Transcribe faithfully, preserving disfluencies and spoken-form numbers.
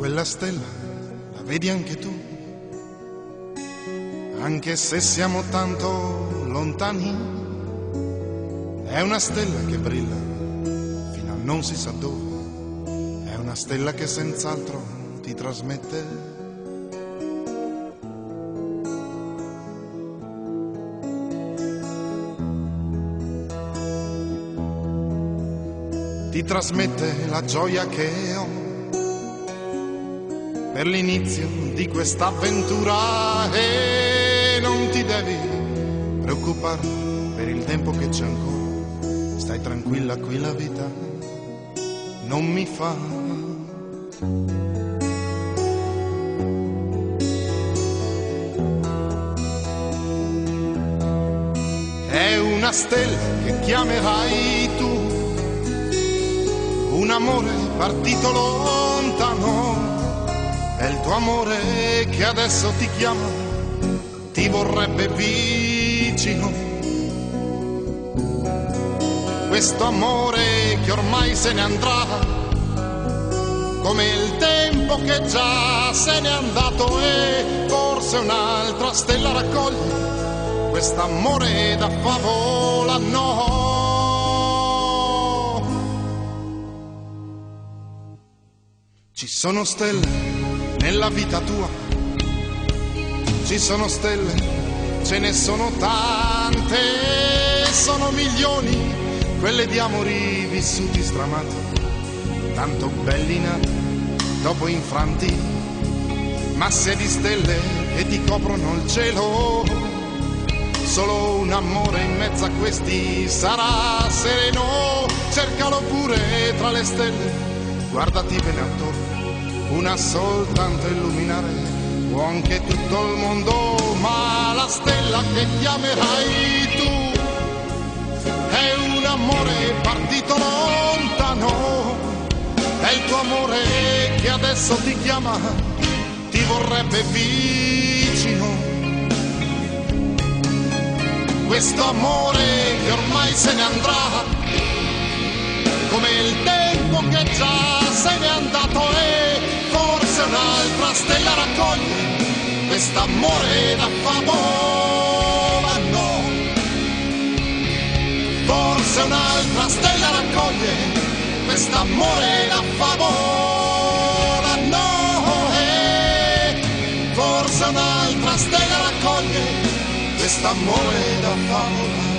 Quella stella la vedi anche tu, anche se siamo tanto lontani, è una stella che brilla fino a non si sa dove, è una stella che senz'altro ti trasmette ti trasmette la gioia che ho per l'inizio di questa avventura, e non ti devi preoccupare per il tempo che c'è ancora, stai tranquilla, qui la vita non mi fa. È una stella che chiamerai tu, un amore partito lontano, è il tuo amore che adesso ti chiama, ti vorrebbe vicino. Questo amore che ormai se ne andrà, come il tempo che già se n'è andato, e forse un'altra stella raccoglie quest'amore da favola, no. Ci sono stelle nella vita tua, ci sono stelle, ce ne sono tante, sono milioni quelle di amori vissuti stramati, tanto belli nati, dopo infranti, masse di stelle che ti coprono il cielo, solo un amore in mezzo a questi sarà sereno, cercalo pure tra le stelle, guardati bene attorno, una soltanto illuminare può anche tutto il mondo, ma la stella che chiamerai tu è un amore partito lontano, è il tuo amore che adesso ti chiama, ti vorrebbe vicino. Questo amore che ormai se ne andrà, come il tempo che già se n'è andato, e forse un'altra stella raccoglie quest'amore da favola, no. Forse un'altra stella raccoglie quest'amore da favola, no. E forse un'altra stella raccoglie quest'amore da favola.